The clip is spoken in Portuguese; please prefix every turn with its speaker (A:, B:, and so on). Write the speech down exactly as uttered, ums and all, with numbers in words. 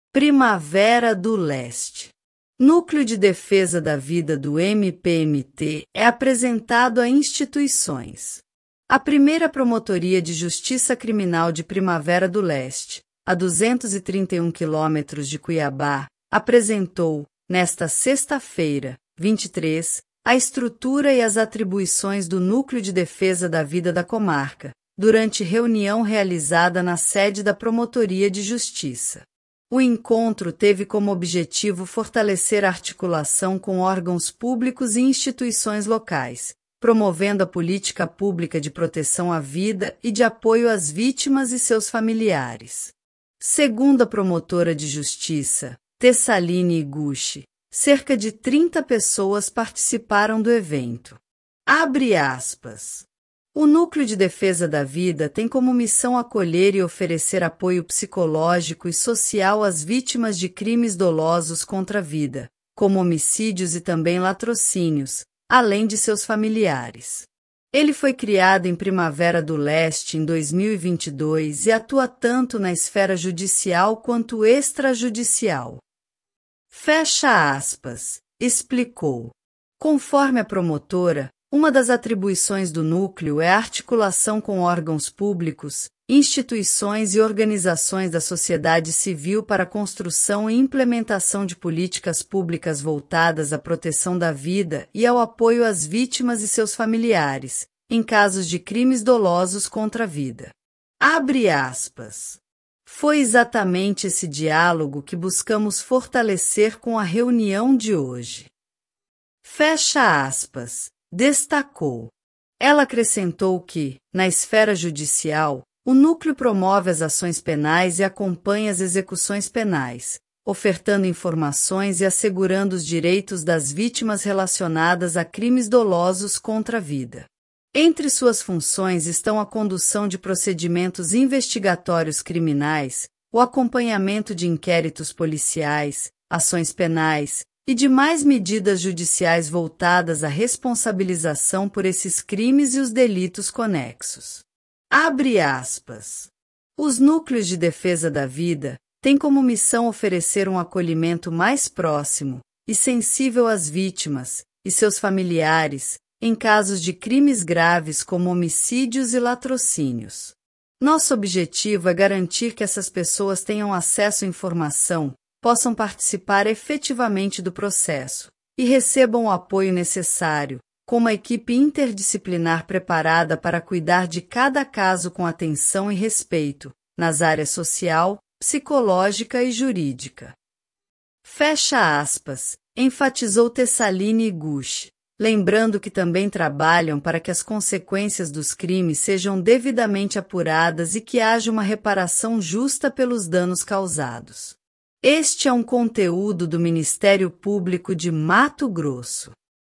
A: Primavera do Leste. Núcleo de Defesa da Vida do M P M T é apresentado a instituições. A primeira Promotoria de Justiça Criminal de Primavera do Leste, a duzentos e trinta e um quilômetros de Cuiabá, apresentou, nesta sexta-feira, vinte e três, a estrutura e as atribuições do Núcleo de Defesa da Vida da comarca, durante reunião realizada na sede da Promotoria de Justiça. O encontro teve como objetivo fortalecer a articulação com órgãos públicos e instituições locais, promovendo a política pública de proteção à vida e de apoio às vítimas e seus familiares. Segundo a promotora de justiça, Tessaline Iguchi, cerca de trinta pessoas participaram do evento. Abre aspas. O Núcleo de Defesa da Vida tem como missão acolher e oferecer apoio psicológico e social às vítimas de crimes dolosos contra a vida, como homicídios e também latrocínios, além de seus familiares. Ele foi criado em Primavera do Leste em dois mil e vinte e dois e atua tanto na esfera judicial quanto extrajudicial. Fecha aspas, explicou. Conforme a promotora, uma das atribuições do núcleo é a articulação com órgãos públicos, instituições e organizações da sociedade civil para a construção e implementação de políticas públicas voltadas à proteção da vida e ao apoio às vítimas e seus familiares, em casos de crimes dolosos contra a vida. Abre aspas. Foi exatamente esse diálogo que buscamos fortalecer com a reunião de hoje. Fecha aspas. Destacou. Ela acrescentou que, na esfera judicial, o núcleo promove as ações penais e acompanha as execuções penais, ofertando informações e assegurando os direitos das vítimas relacionadas a crimes dolosos contra a vida. Entre suas funções estão a condução de procedimentos investigatórios criminais, o acompanhamento de inquéritos policiais, ações penais, e demais medidas judiciais voltadas à responsabilização por esses crimes e os delitos conexos. Abre aspas. Os núcleos de defesa da vida têm como missão oferecer um acolhimento mais próximo e sensível às vítimas e seus familiares em casos de crimes graves como homicídios e latrocínios. Nosso objetivo é garantir que essas pessoas tenham acesso à informação, possam participar efetivamente do processo e recebam o apoio necessário, com uma equipe interdisciplinar preparada para cuidar de cada caso com atenção e respeito, nas áreas social, psicológica e jurídica. Fecha aspas, enfatizou Tessaline Iguchi, lembrando que também trabalham para que as consequências dos crimes sejam devidamente apuradas e que haja uma reparação justa pelos danos causados. Este é um conteúdo do Ministério Público de Mato Grosso.